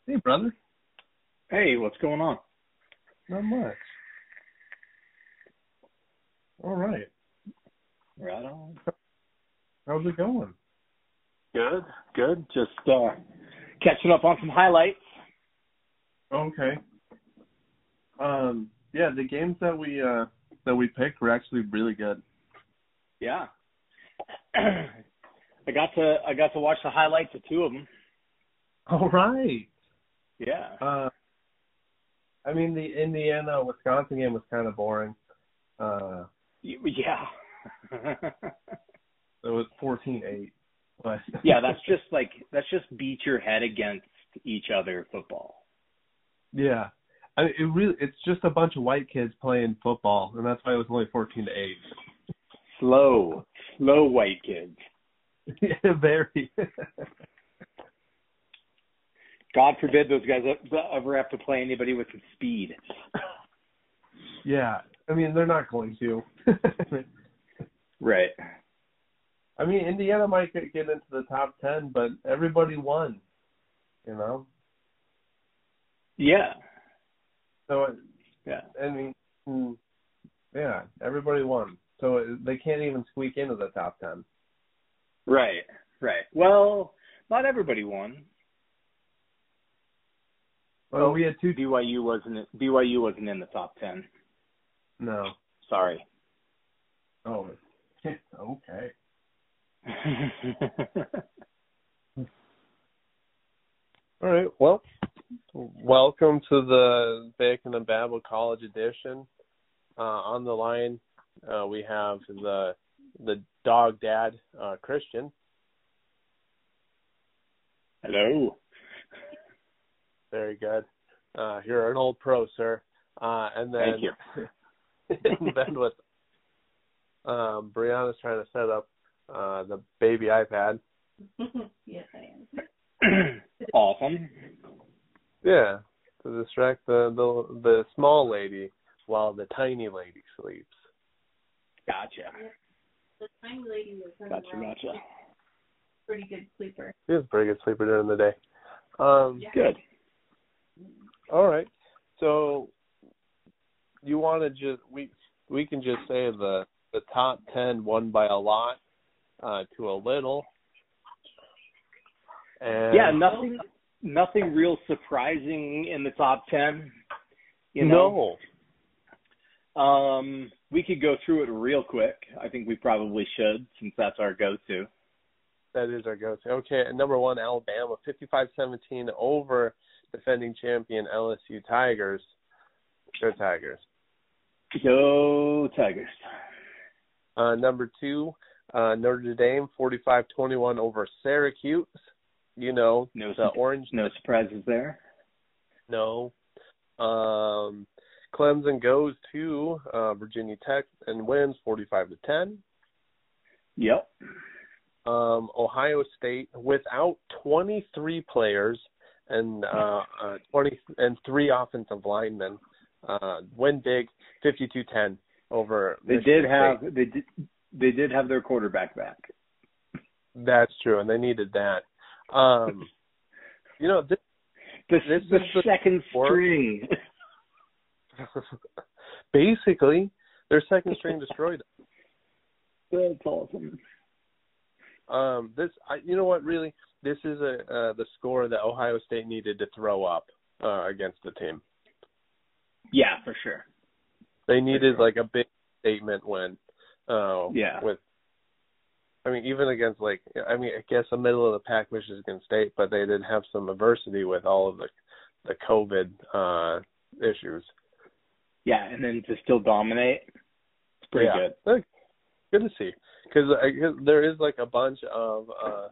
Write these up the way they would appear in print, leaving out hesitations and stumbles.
Hey, brother. Hey, what's going on? Not much. All right. Right on. How's it going? Good. Just catching up on some highlights. Okay. Yeah, the games that we picked were actually really good. Yeah. I got to watch the highlights of two of them. All right. Yeah. I mean, the Indiana-Wisconsin game was kind of boring. Yeah. It was 14-8. But Yeah, that's just beat your head against each other football. yeah. I mean, it's just a bunch of white kids playing football, and that's why it was only 14-8. Slow white kids. Yeah, very. God forbid those guys ever have to play anybody with some speed. Yeah. I mean, they're not going to. Right. I mean, Indiana might get into the top 10, but everybody won, you know? Yeah. So, Yeah. I mean, yeah, everybody won. So they can't even squeak into the top 10. Right. Well, not everybody won. Well, we had two. BYU wasn't in the top 10. No. Sorry. Oh, okay. All right. Well, welcome to the Bacon and Babble College Edition. On the line, we have the dog dad, Christian. Hello. Very good. You're an old pro, sir. And then, Thank you. and then with Brianna's trying to set up the baby iPad. Yes, I am. Awesome. Yeah, to distract the small lady while the tiny lady sleeps. Gotcha. The tiny lady was Gotcha. pretty good sleeper. She was a pretty good sleeper during the day. Good. All right. So you want to just we can just say the top 10 won by a lot to a little. And Yeah, nothing real surprising in the top 10. You know? No. We could go through it real quick. I think we probably should, since that's our go-to. That is our go-to. Okay, at number 1, Alabama, 55-17 over defending champion LSU Tigers. Go Tigers. Go Tigers. Number 2, Notre Dame, 45-21 over Syracuse. You know, the orange. No surprises there. No. Clemson goes to Virginia Tech and wins 45-10. Yep. Ohio State without 23 players and 3 offensive linemen win big 52-10 over. They did have their quarterback back. That's true, and they needed that. You know, this is the second string. Basically, their second string destroyed them. That's awesome. You know what? Really, this is the score that Ohio State needed to throw up against the team. Yeah, for sure. They needed like a big statement win. Yeah. I mean, even against I guess a middle of the pack Michigan State, but they did have some adversity with all of the COVID issues. Yeah, and then to still dominate, it's pretty good. Good to see, because there is like a bunch of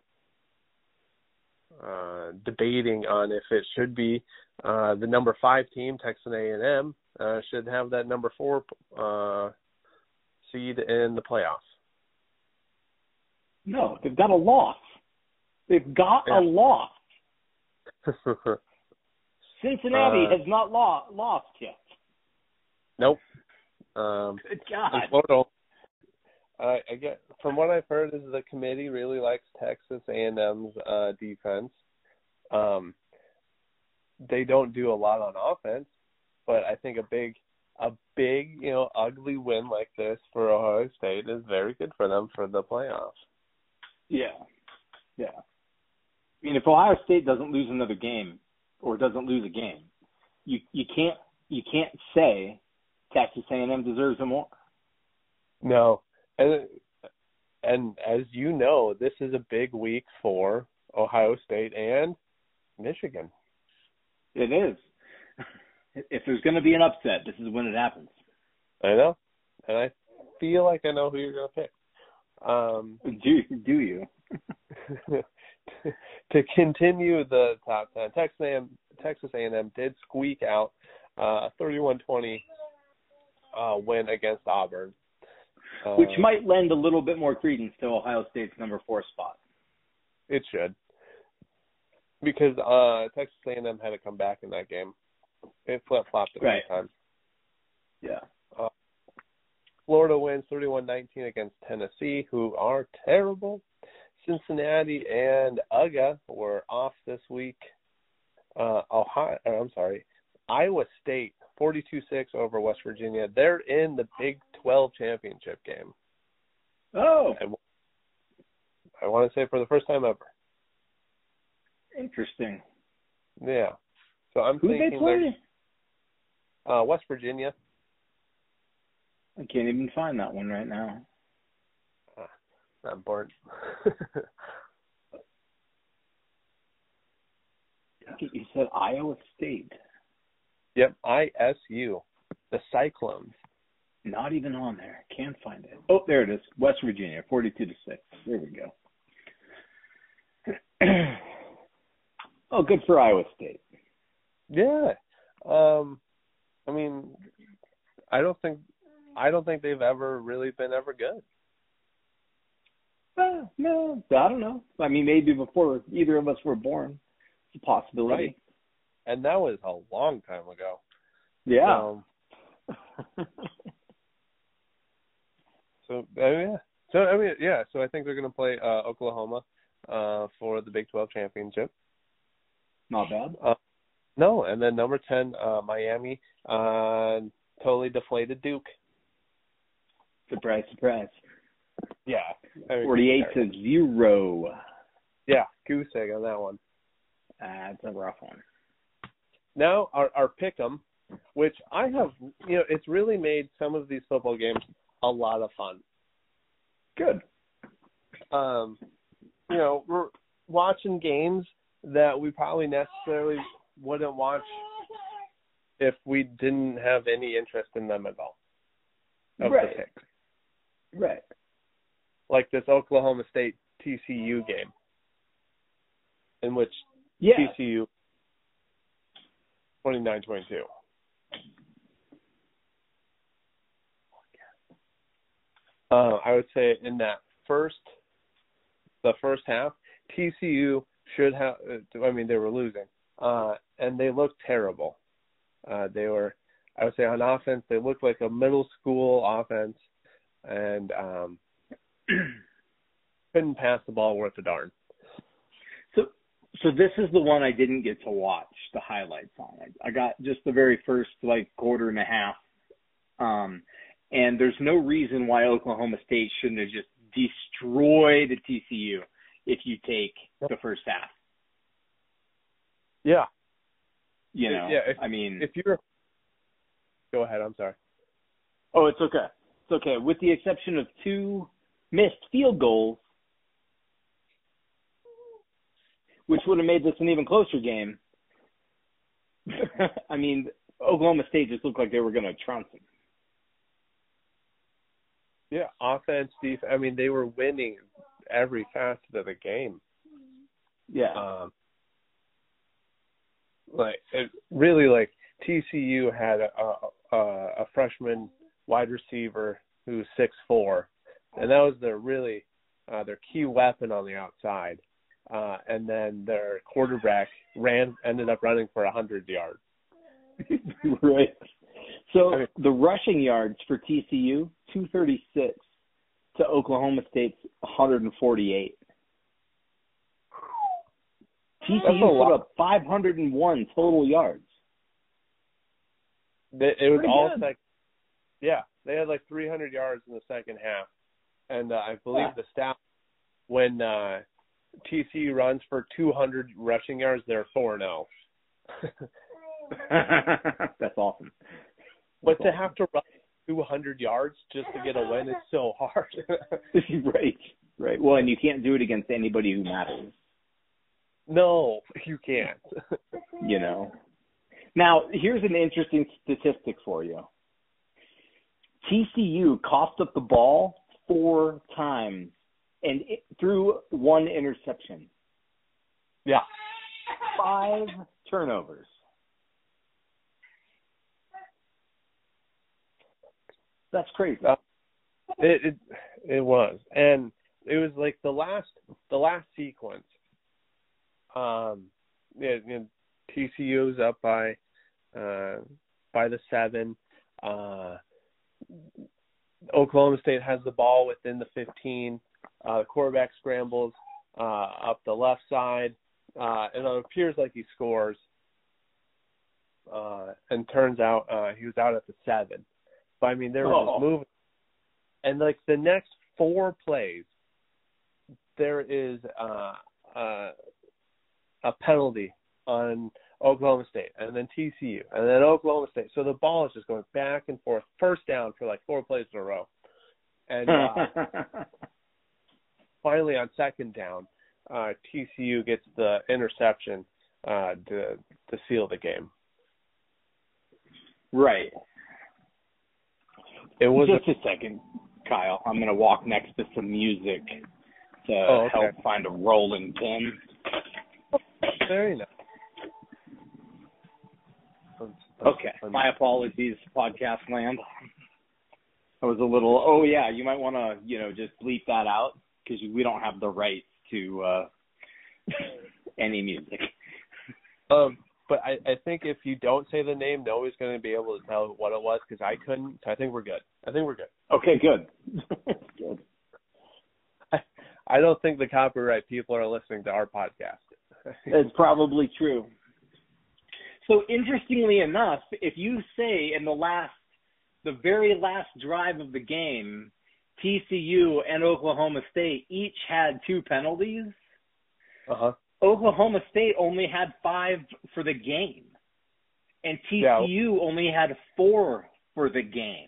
debating on if it should be the number 5 team, Texas A&M, should have that number 4 seed in the playoffs. No, they've got a loss. They've got a loss. Cincinnati has not lost yet. Nope. Good God. I get from what I've heard is the committee really likes Texas A&M's defense. they don't do a lot on offense, but I think a big, ugly win like this for Ohio State is very good for them for the playoffs. Yeah. I mean, if Ohio State doesn't lose another game or doesn't lose a game, you can't say Texas A&M deserves it more. No, and as you know, this is a big week for Ohio State and Michigan. It is. If there's going to be an upset, this is when it happens. I know, and I feel like I know who you're going to pick. Do you? To continue the top 10, Texas A&M did squeak out a 31-20 win against Auburn. Which might lend a little bit more credence to Ohio State's number 4 spot. It should. Because Texas A&M had to come back in that game. It flip-flopped a few times. Yeah. Florida wins 31-19 against Tennessee, who are terrible. Cincinnati and UGA were off this week. Iowa State 42-6 over West Virginia. They're in the Big 12 championship game. Oh. I want to say for the first time ever. Interesting. Yeah. So I'm Who thinking they play? West Virginia. I can't even find that one right now. Not important. You said Iowa State. Yep, ISU, the Cyclones. Not even on there. Can't find it. Oh, there it is. West Virginia, 42-6. There we go. Oh, good for Iowa State. Yeah. I mean, I don't think they've ever really been ever good. No, I don't know. I mean, maybe before either of us were born. It's a possibility. Right. And that was a long time ago. Yeah. So I think they're going to play Oklahoma for the Big 12 championship. Not bad. No, and then number 10, Miami, totally deflated Duke. Surprise, surprise. Yeah. 48-0. Yeah, goose egg on that one. That's a rough one. Now our pick'em, which I have, it's really made some of these football games a lot of fun. Good. We're watching games that we probably necessarily wouldn't watch if we didn't have any interest in them at all. The picks. Right. Like this Oklahoma State TCU game, in which TCU 29-22. I would say in that the first half, TCU should have. They were losing, and they looked terrible. They were, I would say, on offense, they looked like a middle school offense, and couldn't pass the ball worth a darn. So this is the one I didn't get to watch the highlights on. I got just the very first quarter and a half. And there's no reason why Oklahoma State shouldn't have just destroyed TCU if you take the first half. Yeah. If you're go ahead, I'm sorry. Oh, it's okay. It's okay. With the exception of 2 missed field goals, which would have made this an even closer game. Oklahoma State just looked like they were going to trounce them. Yeah, offense, defense. They were winning every facet of the game. Yeah. TCU had a freshman wide receiver who's 6'4", and that was their key weapon on the outside. And then their quarterback ended up running for 100 yards. Right. So the rushing yards for TCU, 236 to Oklahoma State's 148. TCU put up 501 total yards. It was Pretty all good. yeah, they had like 300 yards in the second half. And I believe the stat, when TCU runs for 200 rushing yards, they're 4-0. That's awesome. But to have to run 200 yards just to get a win is so hard. Right. Well, and you can't do it against anybody who matters. No, you can't. You know. Now, here's an interesting statistic for you. TCU coughed up the ball 4 times and threw 1 interception. Yeah. 5 turnovers. That's crazy. It was, and it was like the last sequence. TCU's up by the 7. Oklahoma State has the ball within the 15. The quarterback scrambles up the left side, and it appears like he scores. And turns out he was out at the 7. But I mean, they were just moving. And like the next 4 plays, there is a penalty on Oklahoma State, and then TCU, and then Oklahoma State. So the ball is just going back and forth. First down for like 4 plays in a row. And finally on second down, TCU gets the interception to seal the game. Right. It was just a second, Kyle. I'm going to walk next to some music to help find a rolling pin. Very nice. Okay. My apologies, podcast land. I was a little, you might want to, just bleep that out because we don't have the rights to any music. But I think if you don't say the name, nobody's going to be able to tell what it was because I couldn't. So I think we're good. Okay, good. Good. I don't think the copyright people are listening to our podcast. It's probably true. So interestingly enough, if you say in the very last drive of the game, TCU and Oklahoma State each had 2 penalties, Oklahoma State only had 5 for the game, and TCU only had 4 for the game.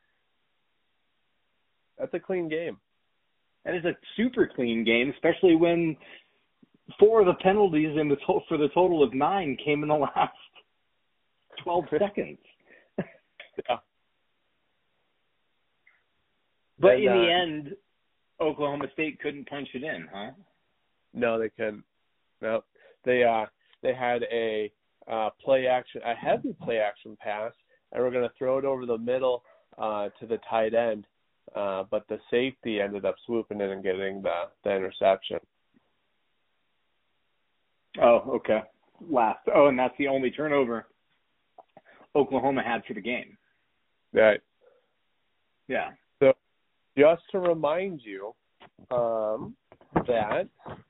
That's a clean game. That is a super clean game, especially when 4 of the penalties for the total of 9 came in the last 12 seconds. Yeah. But in the end, Oklahoma State couldn't punch it in, huh? No, they couldn't. No, they had a heavy play action pass, and we're going to throw it over the middle to the tight end, but the safety ended up swooping in and getting the interception. Oh, okay. And that's the only turnover Oklahoma had for the game. Right. Yeah. So just to remind you that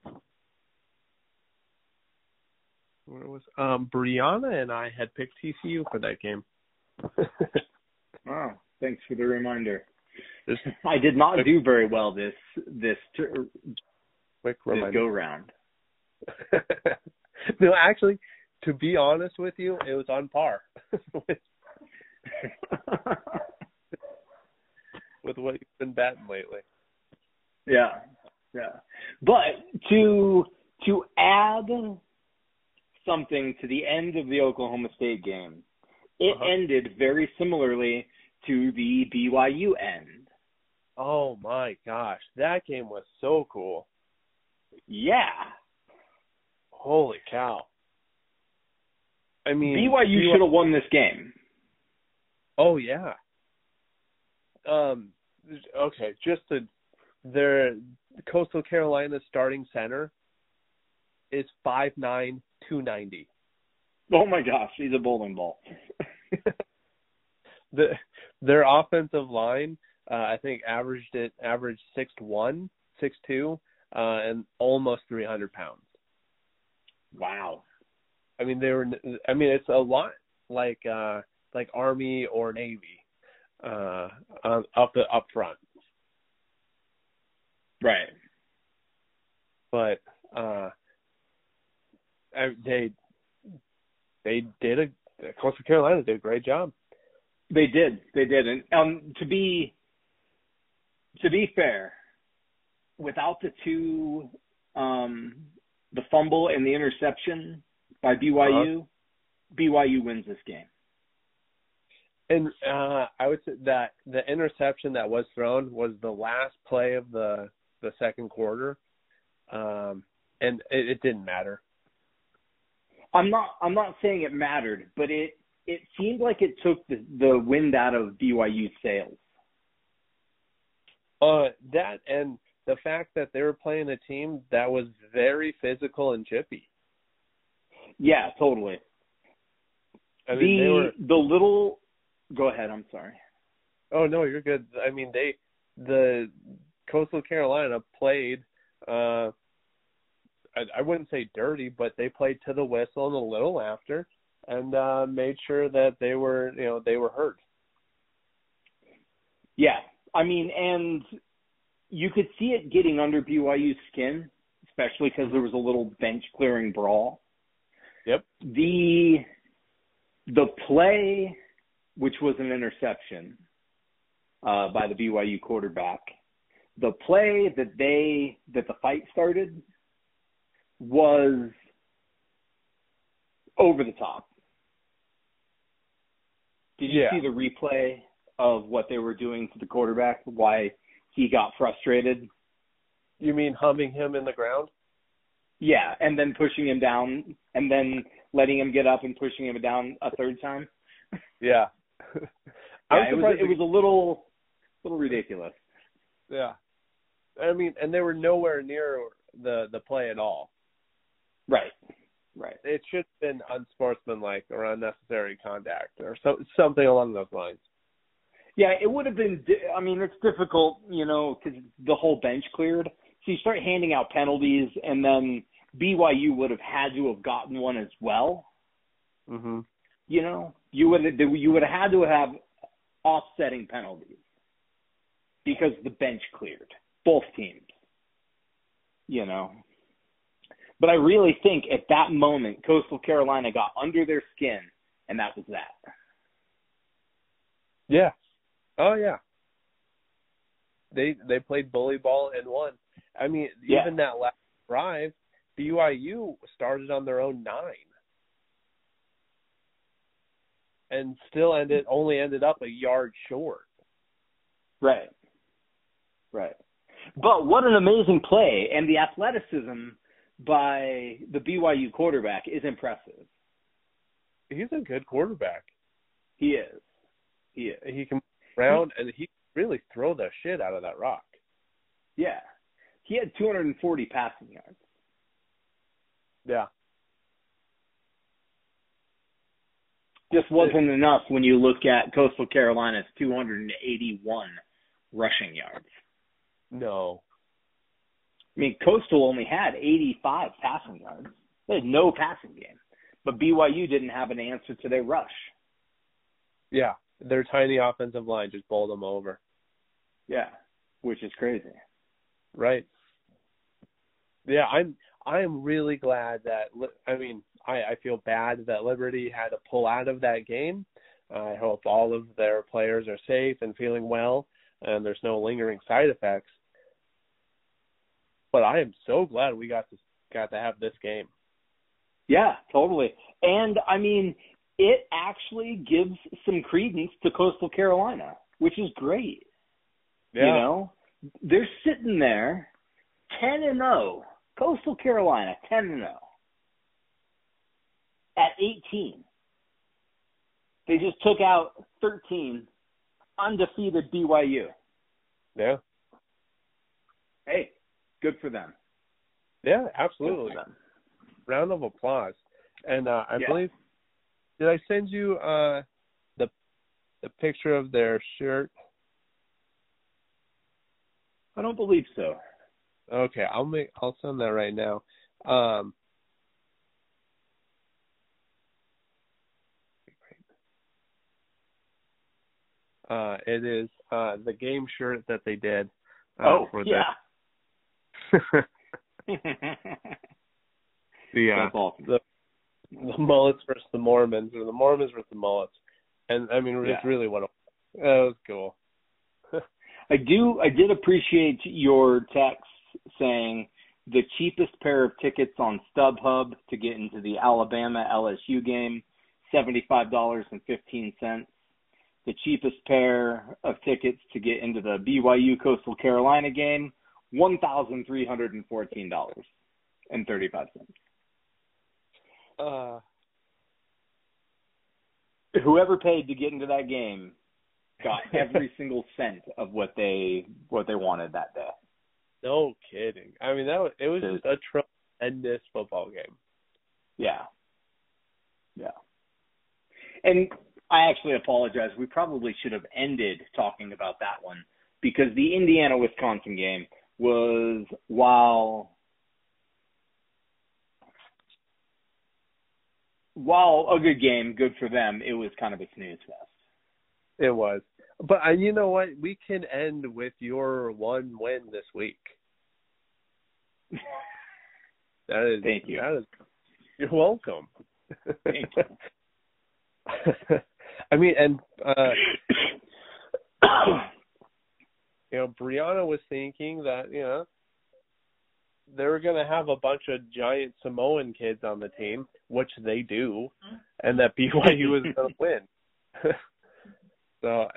Brianna and I had picked TCU for that game. Oh, thanks for the reminder. I did not do very well this go round. No, actually, to be honest with you, it was on par with what you've been batting lately. Yeah. But to add something to the end of the Oklahoma State game, it ended very similarly to the BYU end. Oh my gosh, that game was so cool. Yeah. Holy cow. I mean, BYU should have won this game. Oh yeah. Okay, their Coastal Carolina starting center is 5'9", 290. Oh my gosh, he's a bowling ball. Their offensive line, I think averaged 6'1", 6'2", and almost 300 pounds. Wow. I mean, it's a lot like Army or Navy up front. Right. But Coastal Carolina did a great job. They did, and to be fair, without the two, the fumble and the interception by BYU, BYU wins this game. And I would say that the interception that was thrown was the last play of the second quarter, and it didn't matter. I'm not saying it mattered, but it seemed like it took the wind out of BYU's sails. That and the fact that they were playing a team that was very physical and chippy. Yeah, totally. I mean, Go ahead. I'm sorry. Oh no, you're good. I mean, the Coastal Carolina played. I wouldn't say dirty, but they played to the whistle and a little after, and made sure that they were hurt. Yeah, I mean, and you could see it getting under BYU's skin, especially because there was a little bench clearing brawl. Yep. The play, which was an interception by the BYU quarterback, the play that the fight started was over the top. Did you see the replay of what they were doing to the quarterback, why he got frustrated? You mean humming him in the ground? Yeah, and then pushing him down, and then letting him get up and pushing him down a third time? Yeah. It was a little ridiculous. Yeah. I mean, and they were nowhere near the play at all. Right. It should have been unsportsmanlike or unnecessary contact or something along those lines. Yeah, it would have been. I mean, it's difficult, because the whole bench cleared. So you start handing out penalties, and then BYU would have had to have gotten one as well. Mm-hmm. You would have had to have offsetting penalties because the bench cleared, both teams. But I really think at that moment, Coastal Carolina got under their skin, and that was that. Yeah. Oh, yeah. They played bully ball and won. I mean, even that last drive, BYU started on their own 9. And still only ended up a yard short. Right. But what an amazing play, and the athleticism by the BYU quarterback is impressive. He's a good quarterback. He is. He can round, and he really throw the shit out of that rock. Yeah. He had 240 passing yards. Yeah. Just wasn't enough when you look at Coastal Carolina's 281 rushing yards. No. I mean, Coastal only had 85 passing yards. They had no passing game. But BYU didn't have an answer to their rush. Yeah. Their tiny offensive line just bowled them over. Yeah, which is crazy. Right. Yeah, I am really glad that I feel bad that Liberty had to pull out of that game. I hope all of their players are safe and feeling well, and there's no lingering side effects. But I am so glad we got to have this game. Yeah, totally. And I mean, it actually gives some credence to Coastal Carolina, which is great. Yeah. They're sitting there 10-0. Coastal Carolina 10-0. At 18. They just took out 13 undefeated BYU. Yeah. Hey, good for them. Yeah, absolutely. Round of applause. And I believe, did I send you the picture of their shirt? I don't believe so. Okay, I'll send that right now. It is the game shirt that they did. For yeah. That's awesome. The mullets versus the Mormons, or the Mormons versus the mullets. And, I mean, it's really what it was cool. I did appreciate your text saying the cheapest pair of tickets on StubHub to get into the Alabama LSU game, $75.15. The cheapest pair of tickets to get into the BYU Coastal Carolina game, $1,314.35. Whoever paid to get into that game got every single cent of what they wanted that day. No kidding. I mean, it was just a tremendous football game. Yeah. And I actually apologize. We probably should have ended talking about that one, because the Indiana-Wisconsin game was, while a good game, good for them, it was kind of a snooze fest. It was. But you know what? We can end with your one win this week. Thank you. You're welcome. Thank you. I mean, and Brianna was thinking that they were going to have a bunch of giant Samoan kids on the team, which they do, and that BYU was going to win. So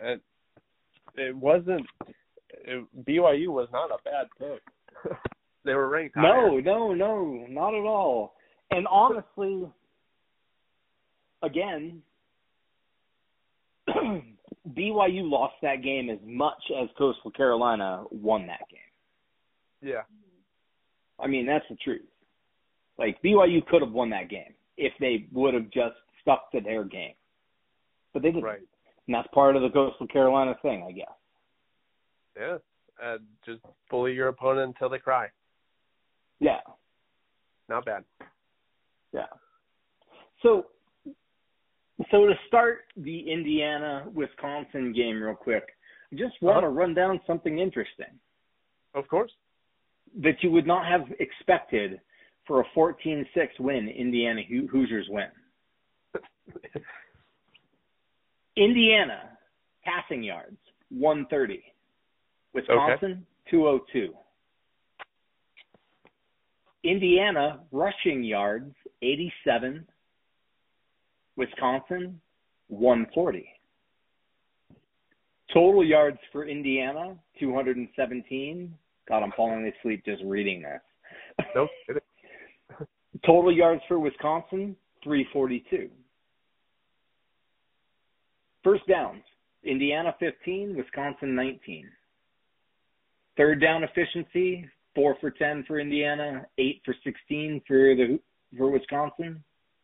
BYU was not a bad pick. They were ranked higher. No, not at all. And honestly, again, BYU lost that game as much as Coastal Carolina won that game. Yeah. I mean, that's the truth. Like, BYU could have won that game if they would have just stuck to their game. But they didn't. Right. And that's part of the Coastal Carolina thing, I guess. Yeah. Just bully your opponent until they cry. Yeah. Not bad. Yeah. So to start the Indiana-Wisconsin game real quick, I just want to run down something interesting. Of course. That you would not have expected for a 14-6 win, Indiana Hoosiers win. Indiana, passing yards, 130. Wisconsin, 202. Indiana, rushing yards, 87. Wisconsin, 140. Total yards for Indiana, 217. God, I'm falling asleep just reading this. Nope. Total yards for Wisconsin, 342. First downs, Indiana 15, Wisconsin 19. Third down efficiency, 4 for 10 for Indiana, 8 for 16 for Wisconsin.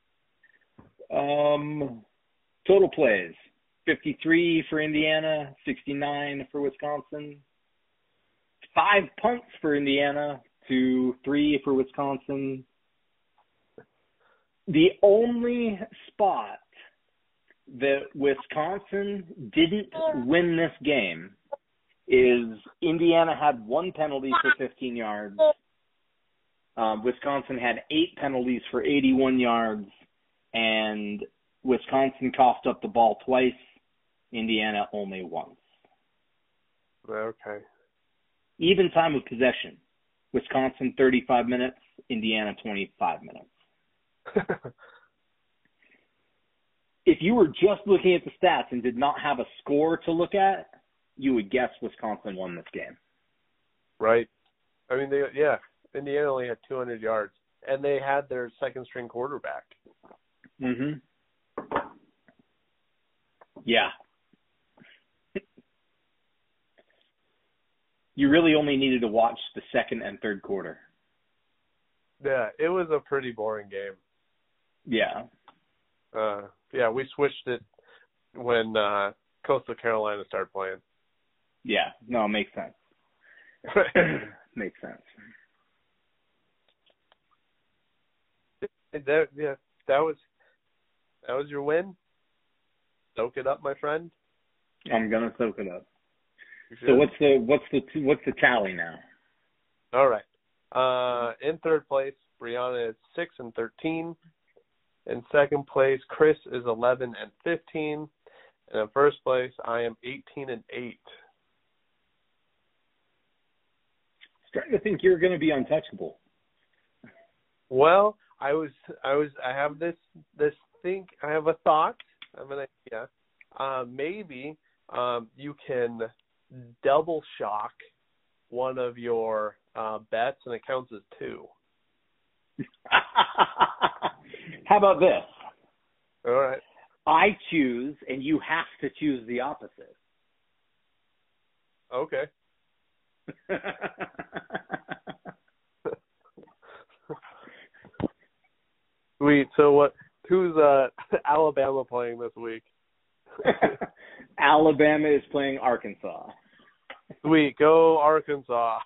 Total plays, 53 for Indiana, 69 for Wisconsin. 5 punts for Indiana to 3 for Wisconsin. The only spot that Wisconsin didn't win this game is Indiana had 1 penalty for 15 yards. Wisconsin had 8 penalties for 81 yards, and Wisconsin coughed up the ball twice, Indiana only once. Okay. Even time of possession. Wisconsin 35 minutes, Indiana 25 minutes. If you were just looking at the stats and did not have a score to look at, you would guess Wisconsin won this game. Right. I mean, Indiana only had 200 yards, and they had their second-string quarterback. Mm-hmm. Yeah. You really only needed to watch the second and third quarter. Yeah, it was a pretty boring game. Yeah. We switched it when Coastal Carolina started playing. Yeah, no, it makes sense. Makes sense. That was your win. Soak it up, my friend. I'm gonna soak it up. You So should. what's the tally now? All right. In third place, Brianna is 6-13. In second place, Chris is 11-15. And in first place, I am 18-8. Starting to think you're going to be untouchable. Well, I have I have a thought. I have an idea. Maybe you can double shock one of your bets, and it counts as 2. How about this? All right. I choose, and you have to choose the opposite. Okay. Sweet. So who's Alabama playing this week? Alabama is playing Arkansas. Sweet. Go Arkansas.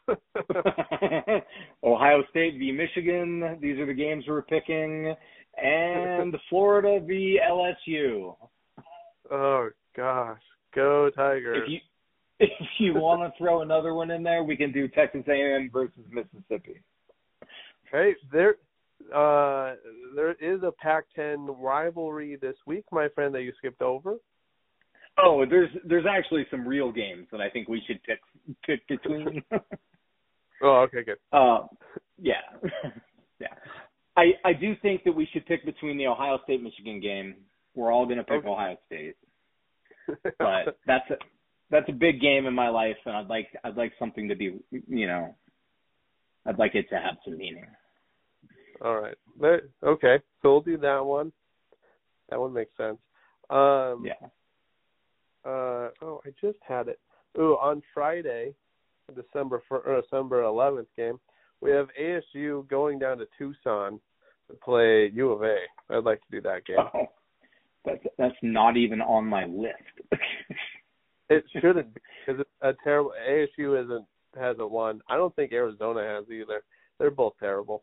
Ohio State v. Michigan. These are the games we're picking. And Florida v. LSU. Oh, gosh. Go Tigers. If you want to throw another one in there, we can do Texas A&M versus Mississippi. Hey, there is a Pac-10 rivalry this week, my friend, that you skipped over. Oh, there's actually some real games that I think we should pick between. Oh, okay, good. Yeah. Yeah. I do think that we should pick between the Ohio State-Michigan game. We're all going to pick Ohio State. But that's a big game in my life, and I'd like something to be, I'd like it to have some meaning. All right. Okay. So we'll do that one. That one makes sense. Yeah. I just had it. On Friday, December 11th game, we have ASU going down to Tucson to play U of A. I'd like to do that game. Oh, that's not even on my list. It shouldn't be, because it's a terrible. ASU hasn't won. I don't think Arizona has either. They're both terrible.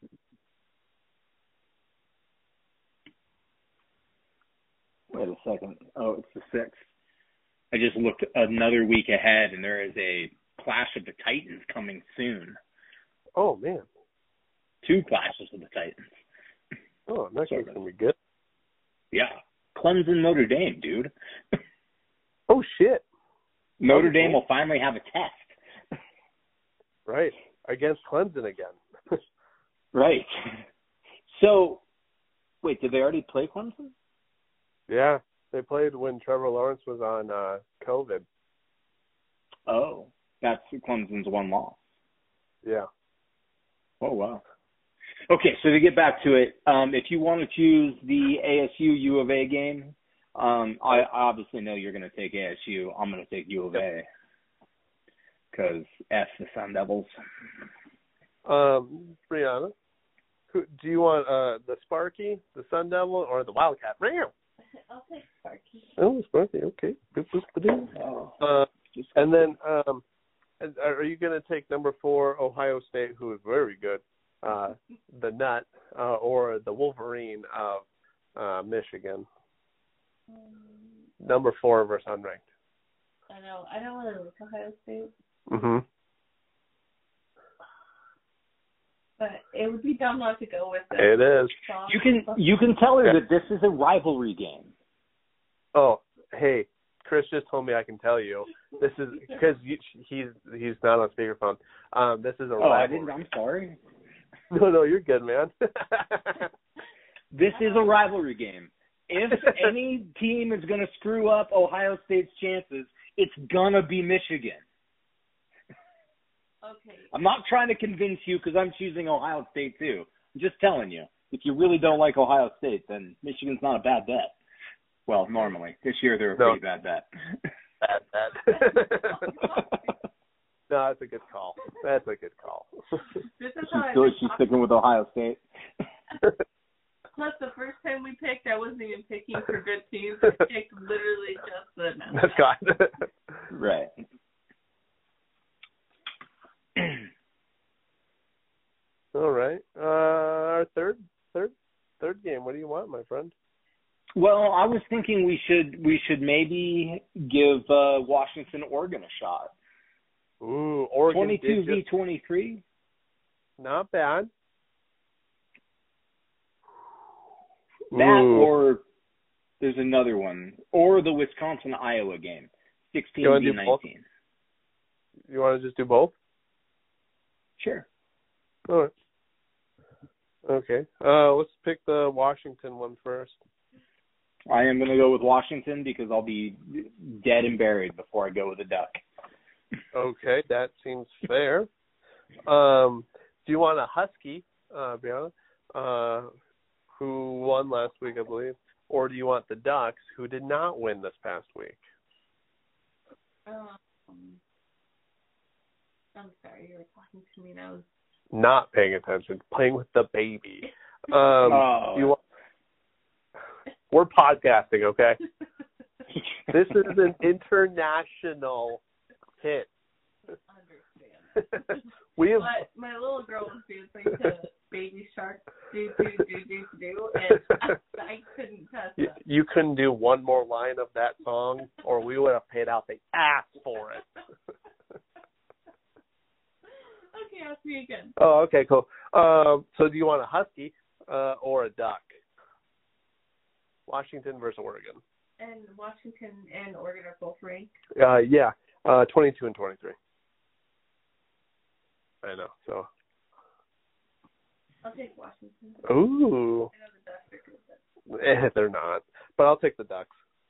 Wait a second. Oh, it's the 6th. I just looked another week ahead, and there is a Clash of the Titans coming soon. Oh, man. 2 Clashes of the Titans. Oh, next week's going to be good. Yeah. Clemson, Notre Dame, dude. Oh, shit. Notre Dame will finally have a test. Right. Against Clemson again. Right. So, wait, did they already play Clemson? Yeah. They played when Trevor Lawrence was on COVID. Oh, that's Clemson's one loss. Yeah. Oh, wow. Okay, so to get back to it, if you want to choose the ASU U of A game, I obviously know you're going to take ASU. I'm going to take U of A because F the Sun Devils. Brianna, do you want the Sparky, the Sun Devil, or the Wildcat? I'll take Sparky. Oh, Sparky. Okay. And then, are you going to take number 4, Ohio State, who is very good, the Nut, or the Wolverine of Michigan? Number 4 versus unranked. I know. I don't really like Ohio State. Mm-hmm. But it would be dumb not to go with it. It is. You can tell her that this is a rivalry game. Oh, hey, Chris just told me I can tell you. This is because he's not on speakerphone. This is a rivalry. I'm sorry. No, you're good, man. This is a rivalry game. If any team is going to screw up Ohio State's chances, it's going to be Michigan. Okay. I'm not trying to convince you because I'm choosing Ohio State too. I'm just telling you. If you really don't like Ohio State, then Michigan's not a bad bet. Well, normally. This year they're a pretty bad bet. Bad. No, that's a good call. This is how She's sticking with Ohio State. Plus, the first time we picked, I wasn't even picking for good teams. I picked literally just the mascot. Right. All right. Our third game. What do you want, my friend? Well, I was thinking we should maybe give Washington, Oregon a shot. Ooh, Oregon 22-23. Not bad. That or there's another one, or the Wisconsin-Iowa game, 16-19. You want to just do both? Sure. All right. Okay. Let's pick the Washington one first. I am going to go with Washington because I'll be dead and buried before I go with the Duck. Okay, that seems fair. Do you want a Husky, Brianna, who won last week, I believe, or do you want the Ducks, who did not win this past week? I'm sorry, you were talking to me, and I was not paying attention, playing with the baby. We're podcasting, okay? This is an international hit. Understand. My little girl was dancing to Baby Shark, do, and I couldn't touch it. You couldn't do one more line of that song, or we would have paid out the ass for it. Okay, ask me again. Oh, okay, cool. So do you want a Husky or a Duck? Washington versus Oregon. And Washington and Oregon are both ranked? Yeah, 22 and 23. I know, so. I'll take Washington. Ooh. I know the Ducks are good. They're not, but I'll take the Ducks.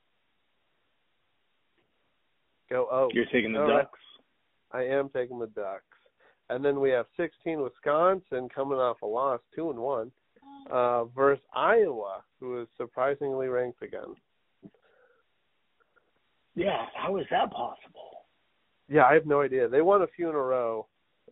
Go, oh. You're taking the Ducks? I am taking the Ducks. And then we have 16 Wisconsin coming off a loss, 2-1, versus Iowa, who is surprisingly ranked again. Yeah, how is that possible? Yeah, I have no idea. They won a few in a row.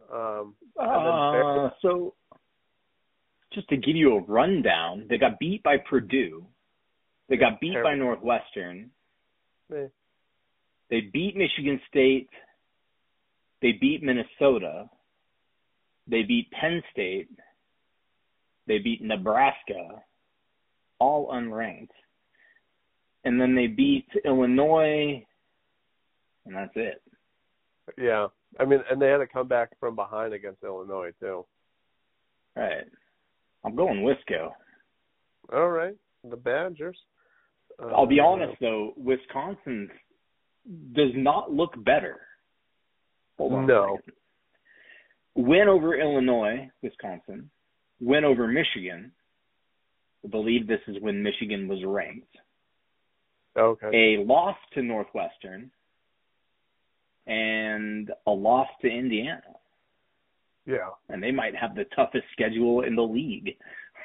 So, just to give you a rundown, they got beat by Purdue. They got beat by Northwestern. Yeah. They beat Michigan State. They beat Minnesota. They beat Penn State. They beat Nebraska, all unranked. And then they beat Illinois, and that's it. Yeah. I mean, and they had to come back from behind against Illinois, too. Right. I'm going Wisco. All right. The Badgers. I'll be honest, though, Wisconsin does not look better. Hold on. No. Win over Illinois, Wisconsin. Win over Michigan. I believe this is when Michigan was ranked. Okay. A loss to Northwestern. And a loss to Indiana. Yeah. And they might have the toughest schedule in the league.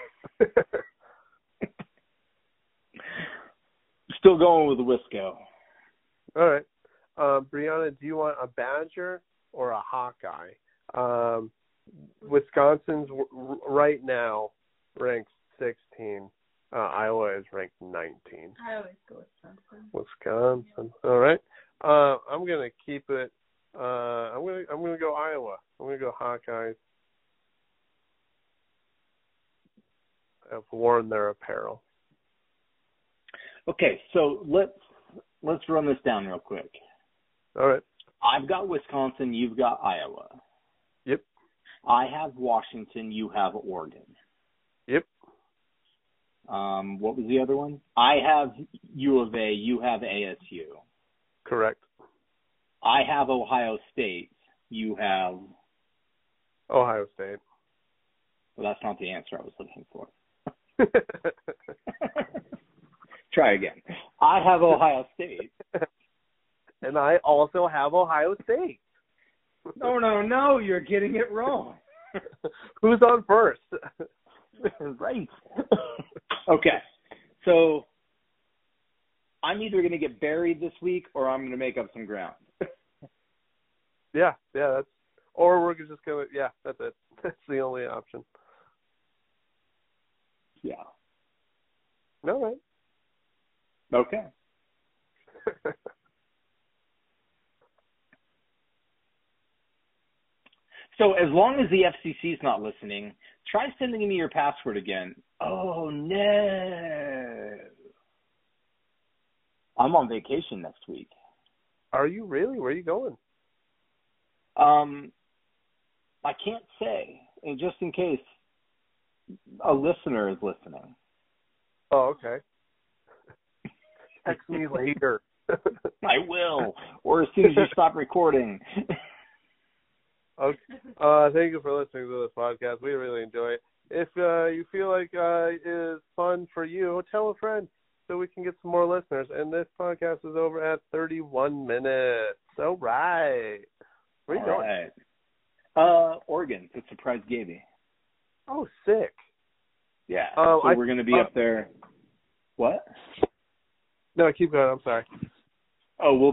Still going with Wisco. All right. Brianna, do you want a Badger or a Hawkeye? Wisconsin's right now ranks 16. Iowa is ranked 19. I always go Wisconsin. Wisconsin. All right. I'm gonna keep it. I'm gonna go Iowa. I'm gonna go Hawkeyes. Have worn their apparel. Okay, so let's run this down real quick. All right. I've got Wisconsin. You've got Iowa. Yep. I have Washington. You have Oregon. Yep. What was the other one? I have U of A. You have ASU. Correct. I have Ohio State. You have Ohio State. Well, that's not the answer I was looking for. Try again. I have Ohio State. And I also have Ohio State. No, you're getting it wrong. Who's on first? Right. Okay. So I'm either going to get buried this week or I'm going to make up some ground. Yeah, that's, or we're just going to, that's it. That's the only option. Yeah. All right. Okay. So as long as the FCC is not listening, try sending me your password again. Oh, no. I'm on vacation next week. Are you really? Where are you going? I can't say, and just in case a listener is listening. Oh, okay. Text me later. I will, or as soon as you stop recording. Okay. Thank you for listening to this podcast. We really enjoy it. If you feel like it is fun for you, tell a friend so we can get some more listeners. And this podcast is over at 31 minutes. All right. Where are you going? Right. Oregon to surprise Gaby. Oh, sick. Yeah. So we're going to be up there. What? No, keep going. I'm sorry. Oh, we'll